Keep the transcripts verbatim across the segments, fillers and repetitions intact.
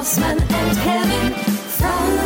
Bossman and Kevin from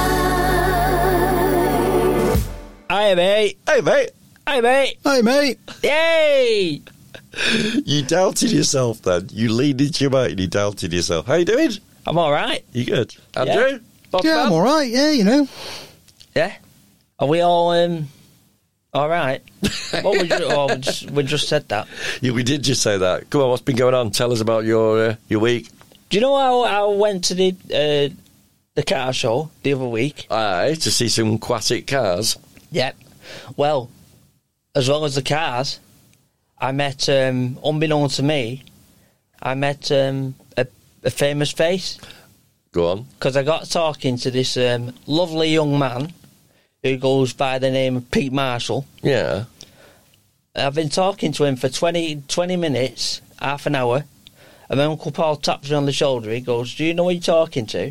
Hyde. Hi, mate. Hey, mate. Hi, mate. Hey, mate. Yay! You doubted yourself then. You leaned into your mate and you doubted yourself. How you doing? I'm all right. You good? Andrew? Boss Yeah, man? I'm all right. Yeah, you know. Yeah. Are we all um all right? What we just, oh, we just we just said that. Yeah, we did just say that. Come on, what's been going on? Tell us about your uh, your week. Do you know how I went to the uh, the car show the other week? Aye, to see some aquatic cars. Yep. Well, as well as the cars, I met, um, unbeknown to me, I met um, a, a famous face. Go on. Because I got talking to this um, lovely young man who goes by the name of Pete Marshall. Yeah. I've been talking to him for twenty, twenty minutes, half an hour, and my Uncle Paul taps me on the shoulder. He goes, "Do you know who you're talking to?"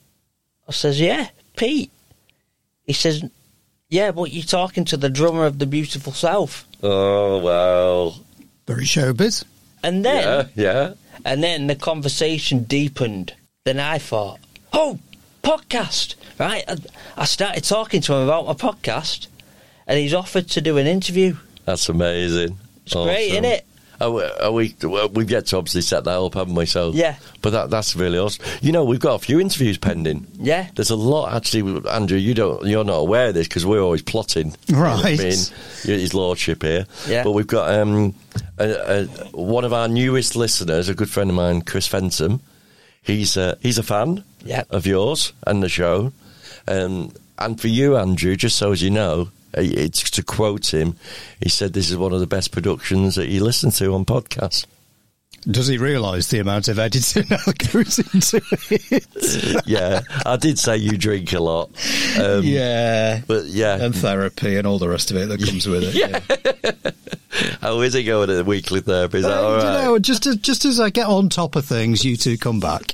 I says, "Yeah, Pete." He says, "Yeah, but you're talking to the drummer of the Beautiful South." Oh, well. Very showbiz. And then, Yeah, yeah. and then the conversation deepened. Then I thought, "Oh, podcast!" Right? I, I started talking to him about my podcast, and he's offered to do an interview. That's amazing. It's great, isn't it? Are we, are we, well, we've yet to obviously set that up, haven't we? So, Yeah. But that that's really awesome. You know, we've got a few interviews pending. Yeah. There's a lot, actually, Andrew, you don't, you're not aware of this because we're always plotting. Right. I mean, his lordship here. Yeah. But we've got um, a, a, one of our newest listeners, a good friend of mine, Chris Fensom. He's, uh, he's a fan Yeah. of yours and the show. Um, and for you, Andrew, just so as you know, it's to quote him, he said this is one of the best productions that he listened to on podcasts. Does he realise the amount of editing that goes into it? Yeah, I did say you drink a lot. Um, yeah. But yeah. And therapy and all the rest of it that comes with it. Yeah. How is it going at the weekly therapy? Is that Uh, all you right? know, just as, just as I get on top of things, you two come back.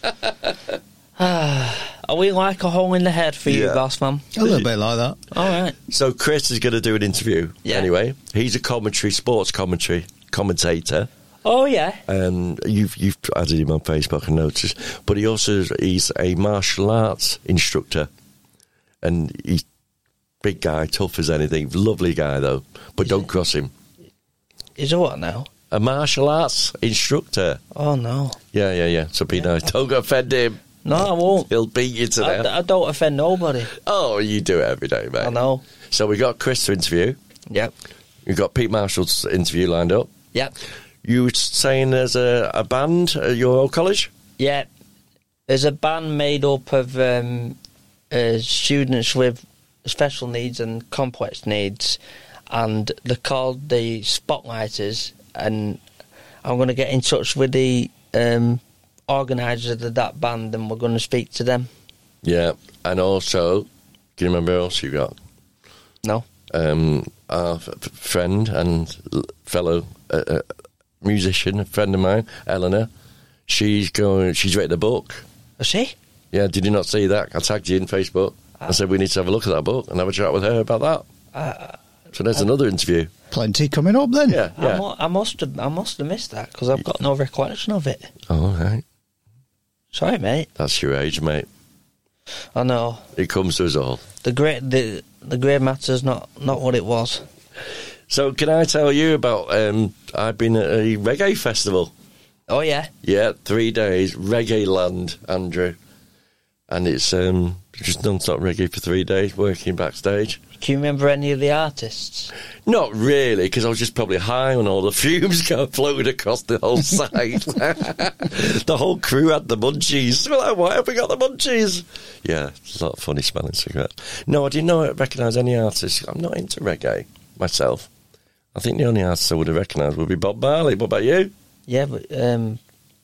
Are we like a hole in the head for you, Yeah. boss man? A little bit like that. All right. So Chris is going to do an interview Yeah. anyway. He's a commentary, sports commentary commentator. Oh, yeah. And you've you've added him on Facebook and noticed, but he also he's a martial arts instructor, and he's big guy, tough as anything, lovely guy though. But don't cross him. Is it what now? A martial arts instructor. Oh, no. Yeah, yeah, yeah. So be nice. Don't offend him. No, I won't. He'll beat you to I, death. I don't offend nobody. Oh, you do it every day, mate. I know. So we got Chris to interview. Yep. We've got Pete Marshall's interview lined up. Yep. You were saying there's a, a band at your old college? Yeah. There's a band made up of um, uh, students with special needs and complex needs, and they're called the Spotlighters, and I'm going to get in touch with the um, organisers of that band, and we're going to speak to them. Yeah. And also, can you remember who else you got? No? Um, our f- f- friend and l- fellow uh, uh, musician, a friend of mine, Eleanor, she's going, she's written a book. Is she? Yeah, did you not see that? I tagged you in Facebook. I said we need to have a look at that book and have a chat with her about that. Uh, So there's another interview. Plenty coming up then. Yeah, I, yeah. mu- I must have I must have missed that because I've got no recollection of it. Oh, all right. Sorry, mate. That's your age, mate. I know It comes to us all. the great the the grey matter's not not what it was. So can I tell you about, um, I've been at a reggae festival. Oh yeah, Yeah, three days, Reggae Land, Andrew. And it's um, just non-stop reggae for three days, working backstage. can you remember any of the artists? Not really, because I was just probably high on all the fumes going floating across the whole site. The whole crew had the munchies. We're like, why have we got the munchies? Yeah, it's a lot of funny smelling cigarettes. No, I didn't know recognise any artists. I'm not into reggae myself. I think the only artist I would have recognised would be Bob Marley. What about you? Yeah, but um,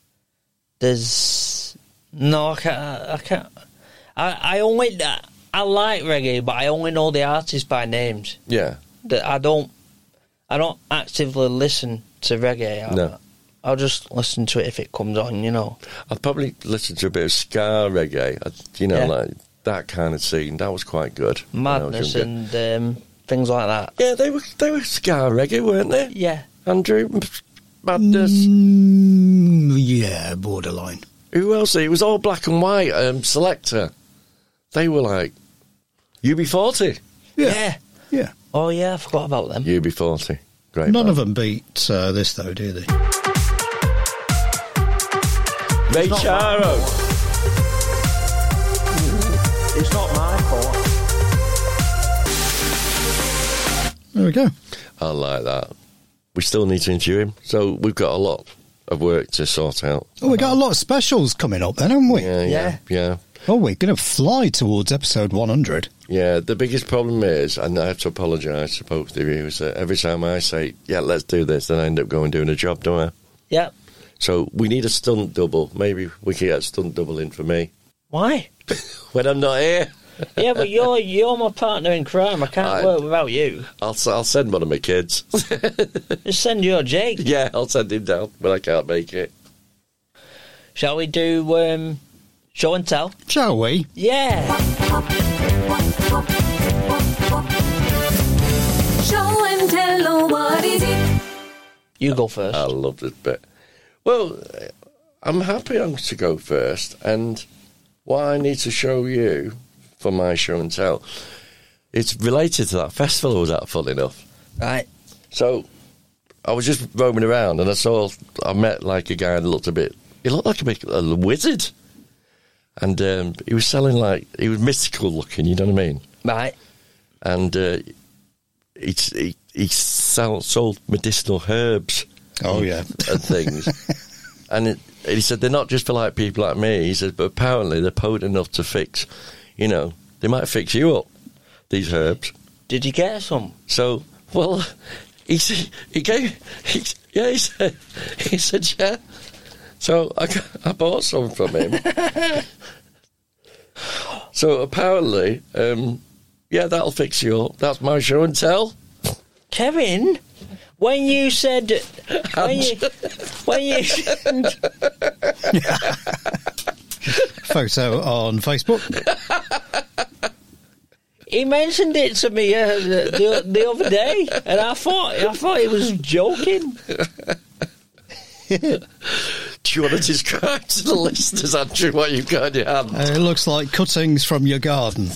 there's no, I can't. I can't. I I only I like reggae, but I only know the artists by names. Yeah. That I don't. I don't actively listen to reggae. I, No. I'll just listen to it if it comes on. You know. I'd probably listen to a bit of ska reggae. I, you know, Yeah. like that kind of scene. That was quite good. when I was Madness younger. and um, things like that. Yeah, they were they were ska reggae, weren't they? Yeah. Andrew, Madness. Mm, yeah, borderline. Who else? It was all black and white. Um, Selector. They were like U B forty. Yeah. Yeah. Yeah. Oh, yeah, I forgot about them. U B forty. Great. None band. of them beat uh, this, though, do they? Ray Charro. It's not my fault. There we go. I like that. We still need to interview him, so we've got a lot of work to sort out. Oh, we got a lot of specials coming up then, haven't we? Yeah, yeah, Yeah. yeah. Oh, we're going to fly towards episode one hundred. Yeah, the biggest problem is, and I have to apologise to both of you, is that every time I say, yeah, let's do this, then I end up going doing a job, don't I? Yeah. So we need a stunt double. Maybe we can get a stunt double in for me. Why? When I'm not here, Yeah, but you're you're my partner in crime. I can't I- work without you. I'll, s- I'll send one of my kids. Just send your Jake. Yeah, I'll send him down when I can't make it. Shall we do um, show and tell? Shall we? Yeah. Show and tell, oh, what is it? You go first. I love this bit. Well, I'm happy I'm to go first, and what I need to show you for my show and tell, it's related to that festival I was at, fun enough. Right. So, I was just roaming around, and I saw, I met like a guy that looked a bit, he looked like a bit a wizard. And um, he was selling like, he was mystical looking, you know what I mean? Right. And uh, he, he, he sell, sold medicinal herbs. Oh, yeah. And things. And it, and he said, they're not just for like people like me. He said, but apparently they're potent enough to fix, you know, they might fix you up, these herbs. Did you get some? So, well, he said, he gave, he, yeah, he said, he said, yeah. So I, got- I bought some from him. So apparently, um, yeah, that'll fix you up. That's my show and tell. Kevin, when you said when you when you Photo on Facebook. he mentioned it to me uh, the, the other day, and I thought I thought he was joking. Do you want to describe to the listeners, Andrew, what you've got in your hand? Uh, it looks like cuttings from your garden.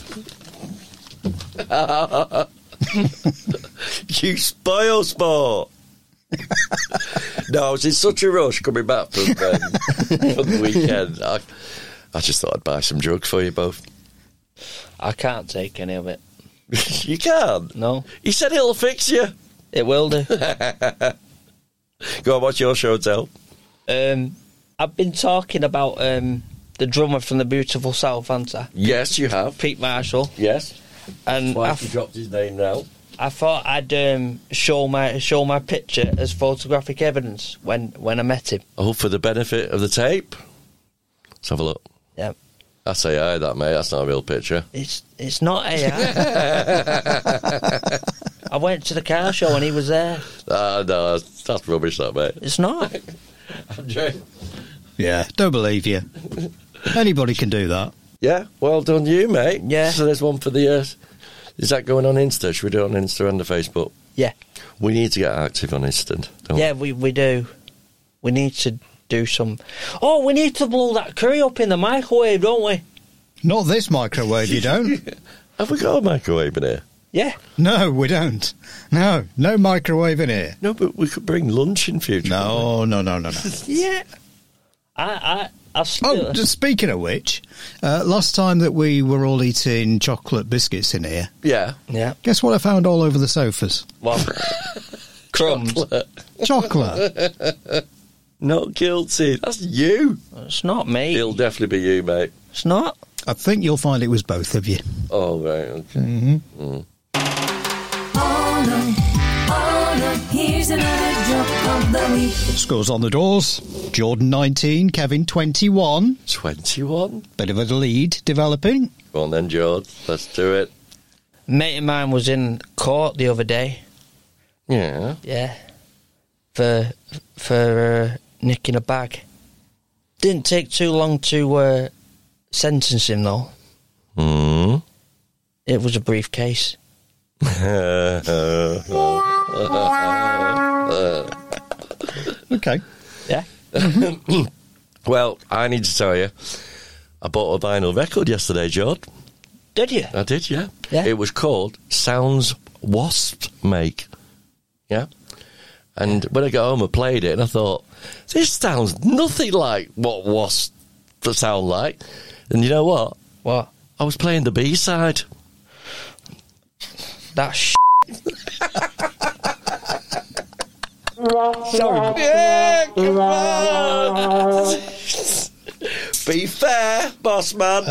You spoil sport. No, I was in such a rush coming back from, um, from the weekend. I, I just thought I'd buy some drugs for you both. I can't take any of it. You can't. No, He said it'll fix you. it will do. Go on, what's your show and tell? Um, I've been talking about um, the drummer from the Beautiful South, haven't I? Yes, you have. Pete Marshall, Yes. and Why I, have you dropped his name now? I thought I'd um, show my show my picture as photographic evidence when, when I met him. Oh, for the benefit of the tape. Let's have a look. Yeah, That's A I, that, mate. That's not a real picture. it's it's not A I. I went to the car show and he was there. Ah, no, that's, that's rubbish, that, mate. It's not. Andrew? Yeah, don't believe you. Anybody can do that. Yeah, well done you, mate. Yeah. So there's one for the... Uh, is that going on Insta? Should we do it on Insta and the Facebook? Yeah, We need to get active on Insta, don't yeah, we we do. We need to do some. Oh, we need to blow that curry up in the microwave, don't we? Not this microwave, you don't. we? Have we got a microwave in here? Yeah. No, we don't. No, no microwave in here. No, but we could bring lunch in future. No, no, no, no, no. Yeah. I I I still. Oh, just speaking of which, uh, last time that we were all eating chocolate biscuits in here, Yeah. Yeah. guess what I found all over the sofas? Well, crumbs. Chocolate. Not guilty. That's you. It's not me. It'll definitely be you, mate. It's not. I think you'll find it was both of you. Oh, right. Okay. Mm-hmm. Oh no, oh no, here's another joke of the week. Scores on the doors. Jordan nineteen, Kevin twenty-one. twenty-one? Bit of a lead developing. Go on then, George. Let's do it. A mate of mine was in court the other day. Yeah. Yeah. For for uh, nicking a bag. Didn't take too long to uh, sentence him though. Hmm. It was a briefcase. Okay. Yeah. Well, I need to tell you, I bought a vinyl record yesterday, George. Did you? I did, yeah. Yeah. It was called Sounds Wasps Make. Yeah. And when I got home, I played it, and I thought, this sounds nothing like what wasps sound like. And you know what? What? I was playing the B-side. That's sh- Sorry. Yeah, come on. Be fair, boss man.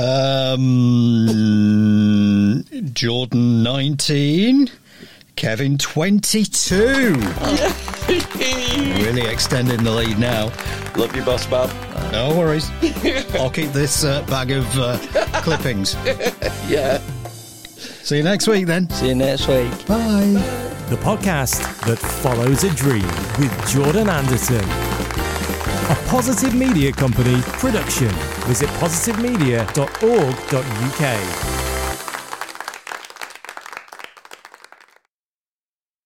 Um, Jordan nineteen, Kevin twenty-two. Really extending the lead now. Love you, boss man. No worries. I'll keep this uh, bag of uh, clippings. Yeah. See you next week then. See you next week. Bye. The podcast that follows a dream with Jordan Anderson. A Positive Media Company production. Visit positive media dot org dot U K.